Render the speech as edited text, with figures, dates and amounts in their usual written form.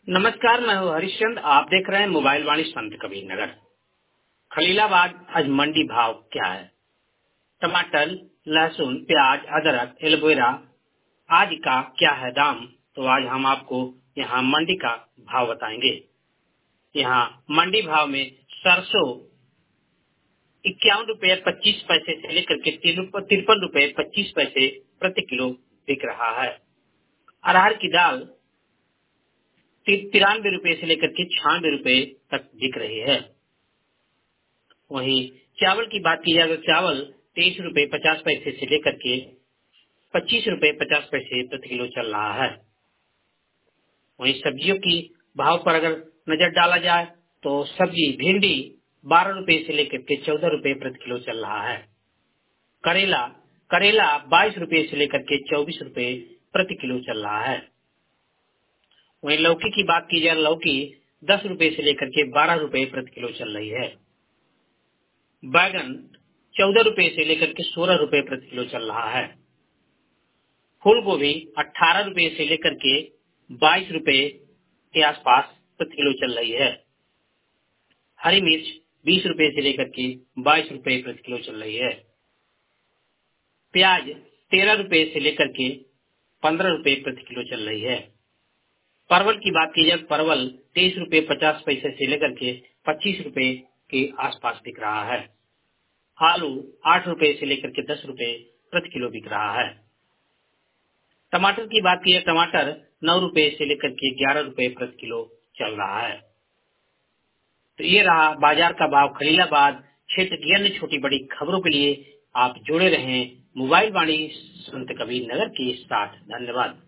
नमस्कार, मैं हूँ हरिश्चंद्र। आप देख रहे हैं मोबाइल वाणी संत कबीर नगर। खलीलाबाद आज मंडी भाव क्या है? टमाटर, लहसुन, प्याज, अदरक, एलोवेरा आदि का क्या है दाम? तो आज हम आपको यहाँ मंडी का भाव बताएंगे। यहाँ मंडी भाव में सरसों 51 रुपये 25 पैसे से लेकर के 53 रुपये 25 पैसे प्रति किलो बिक रहा है। अरहर की दाल 93 रुपये से लेकर के 96 रुपये तक बिक रही है। वहीं चावल की बात की जाए तो चावल 23 रुपये 50 पैसे से लेकर के 25 रुपये 50 पैसे प्रति किलो चल रहा है। वहीं सब्जियों की भाव पर अगर नजर डाला जाए तो सब्जी भिंडी 12 रुपये से लेकर के 14 रुपये प्रति किलो चल रहा है। करेला करेला 22 रुपये से लेकर के 24 रुपये प्रति किलो चल रहा है। वहीं लौकी की बात की जाए, लौकी 10 रुपये से लेकर के 12 रुपये प्रति किलो चल रही है। बैगन 14 रुपये से लेकर के 16 रुपये प्रति किलो चल रहा है। फूल गोभी 18 रुपये से लेकर के 22 रुपये के आसपास प्रति किलो चल रही है। हरी मिर्च 20 रुपये से लेकर के 22 रुपये प्रति किलो चल रही है। प्याज 13 रुपये से लेकर के 15 रुपये प्रति किलो चल रही है। परवल की बात की जाए, परवल 23 रुपये 50 पैसे से लेकर के 25 रुपये के आसपास बिक रहा है। आलू 8 रुपये से लेकर के 10 रुपये प्रति किलो बिक रहा है। टमाटर की बात की जाए, टमाटर 9 रुपये से लेकर के 11 रुपये प्रति किलो चल रहा है। तो ये रहा बाजार का भाव। खलीलाबाद क्षेत्र की अन्य छोटी बड़ी खबरों के लिए आप जुड़े रहें मोबाइल वाणी संत कबीर नगर के साथ। धन्यवाद।